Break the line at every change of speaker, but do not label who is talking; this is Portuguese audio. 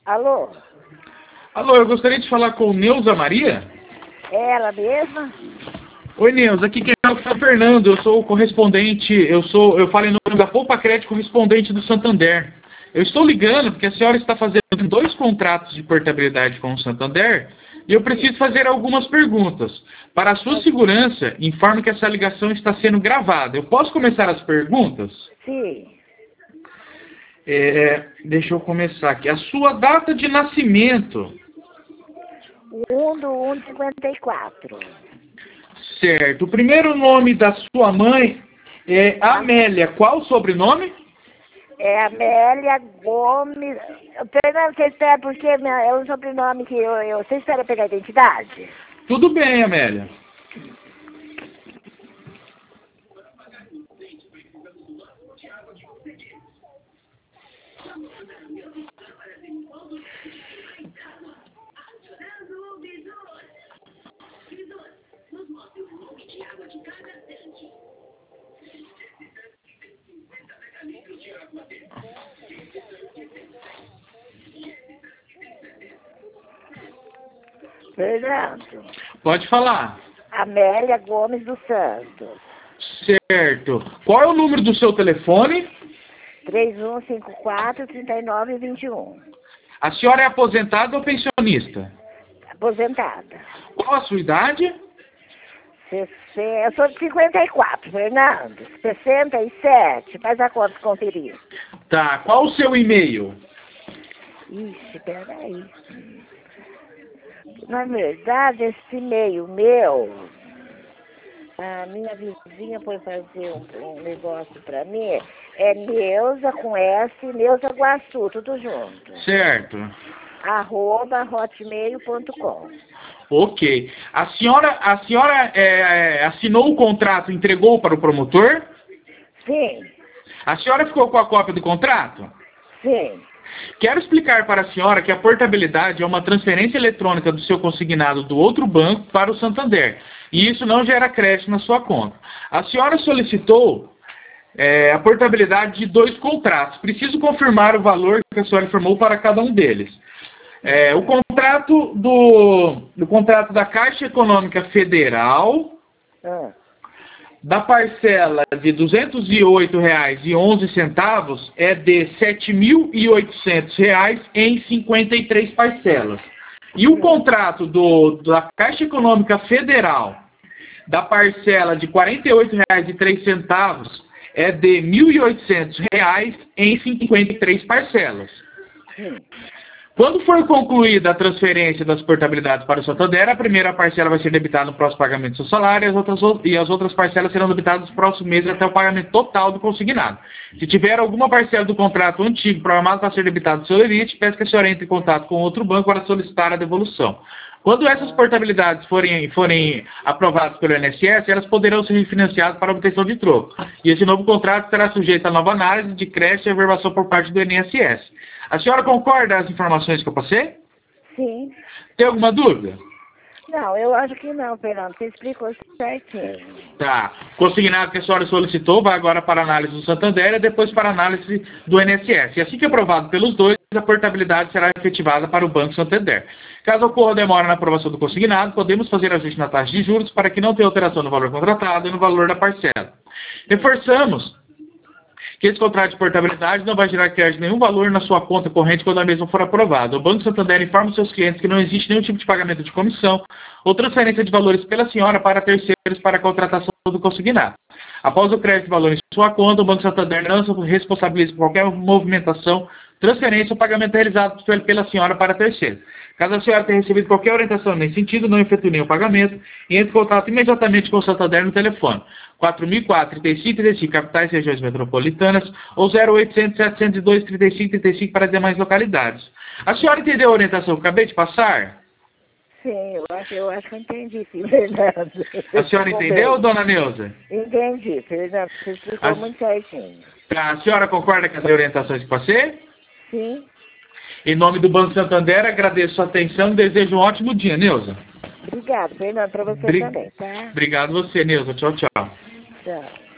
Alô?
Alô, eu gostaria de falar com Neuza Maria.
É ela mesma?
Oi, Neuza, aqui quem é o Fernando, eu sou o correspondente, eu falo em nome da Poupa Crédito, correspondente do Santander. Eu estou ligando porque a senhora está fazendo 2 contratos de portabilidade com o Santander e eu preciso fazer algumas perguntas. Para a sua segurança, informo que essa ligação está sendo gravada. Eu posso começar as perguntas?
Sim.
Deixa eu começar aqui. A sua data de nascimento.
1/1/54.
Certo. O primeiro nome da sua mãe é Amélia. Qual o sobrenome?
É Amélia Gomes. Fernando, você espera porque é um sobrenome que eu... Você espera pegar a identidade?
Tudo bem, Amélia.
Fernando.
Pode falar.
Amélia Gomes dos Santos.
Certo. Qual é o número do seu telefone?
3154-3921.
A senhora é aposentada ou pensionista?
Aposentada.
Qual a sua idade?
Eu sou de 54, Fernando. 67. Faz a conta conferir.
Tá. Qual o seu e-mail?
Ixi, peraí. Na verdade, esse e-mail meu, a minha vizinha foi fazer um negócio pra mim. É Neuza com S, Neuza Guaçu, tudo junto.
Certo.
@hotmail.com.
Ok. A senhora assinou o contrato e entregou para o promotor?
Sim,
A senhora ficou com a cópia do contrato?
sim.
Quero explicar para a senhora que a portabilidade é uma transferência eletrônica do seu consignado do outro banco para o Santander. E isso não gera crédito na sua conta. A senhora solicitou a portabilidade de 2 contratos. Preciso confirmar o valor que a senhora informou para cada um deles. O contrato do contrato da Caixa Econômica Federal, da parcela de R$ 208,11 é de R$ 7.800 em 53 parcelas. E o contrato da Caixa Econômica Federal, da parcela de R$ 48,03 é de R$ 1.800 em 53 parcelas. Quando for concluída a transferência das portabilidades para o Santander, a primeira parcela vai ser debitada no próximo pagamento do seu salário e as outras parcelas serão debitadas no próximo mês até o pagamento total do consignado. Se tiver alguma parcela do contrato antigo programado para ser debitado no seu limite, peço que a senhora entre em contato com outro banco para solicitar a devolução. Quando essas portabilidades forem aprovadas pelo INSS, elas poderão ser refinanciadas para obtenção de troco. E esse novo contrato será sujeito a nova análise de crédito e averbação por parte do INSS. A senhora concorda com as informações que eu passei?
Sim.
Tem alguma dúvida?
Não, eu acho que não, Fernando. Você explicou certinho.
Tá. Consignado que a senhora solicitou vai agora para análise do Santander e depois para análise do INSS. E assim que aprovado pelos dois, a portabilidade será efetivada para o Banco Santander. Caso ocorra demora na aprovação do consignado, podemos fazer ajuste na taxa de juros para que não tenha alteração no valor contratado e no valor da parcela. Reforçamos que esse contrato de portabilidade não vai gerar crédito nenhum valor na sua conta corrente quando a mesma for aprovada. O Banco Santander informa os seus clientes que não existe nenhum tipo de pagamento de comissão ou transferência de valores pela senhora para terceiros para a contratação do consignado. Após o crédito de valor em sua conta, o Banco Santander não se responsabiliza por qualquer movimentação, transferência ou pagamento realizado pela senhora para terceiro. Caso a senhora tenha recebido qualquer orientação nesse sentido, não efetue nenhum pagamento e entre em contato imediatamente com o Santander no telefone 4004-3535, capitais e regiões metropolitanas, ou 0800-702-3535 para as demais localidades. A senhora entendeu a orientação que eu acabei de passar?
Sim, eu acho que eu entendi, sim, Fernando.
A senhora entendeu, dona Neuza?
Entendi, Fernando. Você explicou muito certinho.
A senhora concorda com as orientações que passei?
Sim.
Em nome do Banco Santander, agradeço a sua atenção e desejo um ótimo dia, Neuza.
Obrigado, Fernando, para você também, tá?
Obrigado você, Neuza. Tchau, tchau.
Tchau.